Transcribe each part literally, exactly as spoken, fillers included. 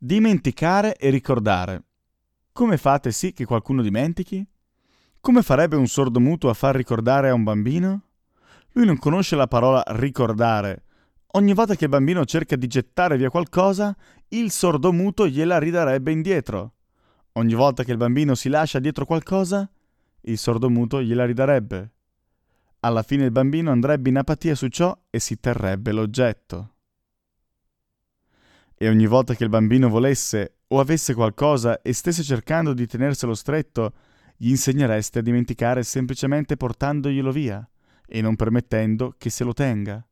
Dimenticare e ricordare. Come fate sì che qualcuno dimentichi? Come farebbe un sordomuto a far ricordare a un bambino? Lui non conosce la parola ricordare. Ogni volta che il bambino cerca di gettare via qualcosa, il sordomuto gliela ridarebbe indietro. Ogni volta che il bambino si lascia dietro qualcosa, il sordomuto gliela ridarebbe. Alla fine il bambino andrebbe in apatia su ciò e si terrebbe l'oggetto. E ogni volta che il bambino volesse o avesse qualcosa e stesse cercando di tenerselo stretto, gli insegnereste a dimenticare semplicemente portandoglielo via e non permettendo che se lo tenga.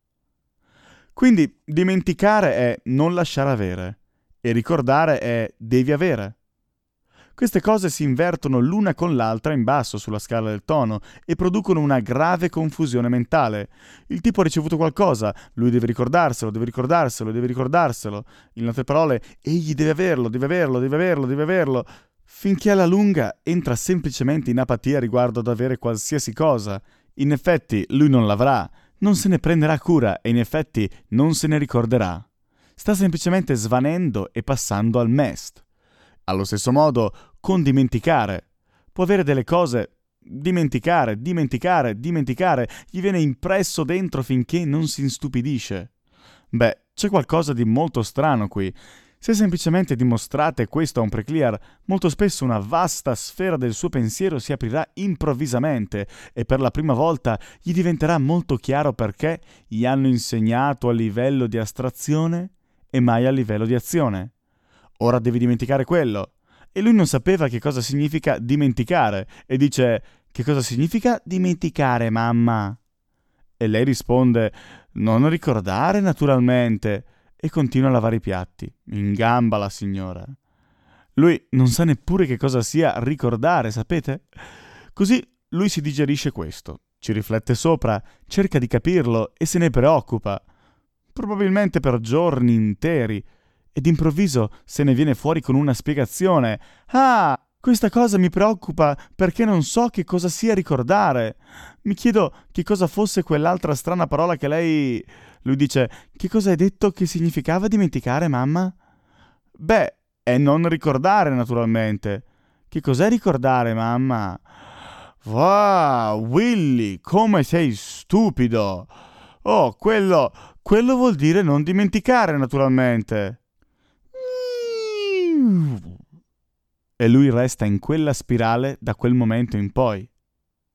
Quindi dimenticare è non lasciare avere e ricordare è devi avere. Queste cose si invertono l'una con l'altra in basso sulla scala del tono e producono una grave confusione mentale. Il tipo ha ricevuto qualcosa, lui deve ricordarselo, deve ricordarselo, deve ricordarselo. In altre parole, egli deve averlo, deve averlo, deve averlo, deve averlo, finché alla lunga entra semplicemente in apatia riguardo ad avere qualsiasi cosa. In effetti lui non l'avrà, non se ne prenderà cura e in effetti non se ne ricorderà. Sta semplicemente svanendo e passando al mest. Allo stesso modo, con dimenticare. Può avere delle cose, dimenticare, dimenticare, dimenticare, gli viene impresso dentro finché non si instupidisce. Beh, c'è qualcosa di molto strano qui. Se semplicemente dimostrate questo a un preclear, molto spesso una vasta sfera del suo pensiero si aprirà improvvisamente e per la prima volta gli diventerà molto chiaro perché gli hanno insegnato a livello di astrazione e mai a livello di azione. Ora devi dimenticare quello. E lui non sapeva che cosa significa dimenticare e dice: che cosa significa dimenticare, mamma? E lei risponde: non ricordare, naturalmente. E continua a lavare i piatti. In gamba la signora. Lui non sa neppure che cosa sia ricordare, sapete? Così lui si digerisce questo, ci riflette sopra, cerca di capirlo e se ne preoccupa. Probabilmente per giorni interi. Ed improvviso se ne viene fuori con una spiegazione. Ah, questa cosa mi preoccupa perché non so che cosa sia ricordare. Mi chiedo che cosa fosse quell'altra strana parola che lei... Lui dice: che cosa hai detto che significava dimenticare, mamma? Beh, è non ricordare, naturalmente. Che cos'è ricordare, mamma? Wow, Willy, come sei stupido! Oh, quello... quello vuol dire non dimenticare, naturalmente. E lui resta in quella spirale da quel momento in poi.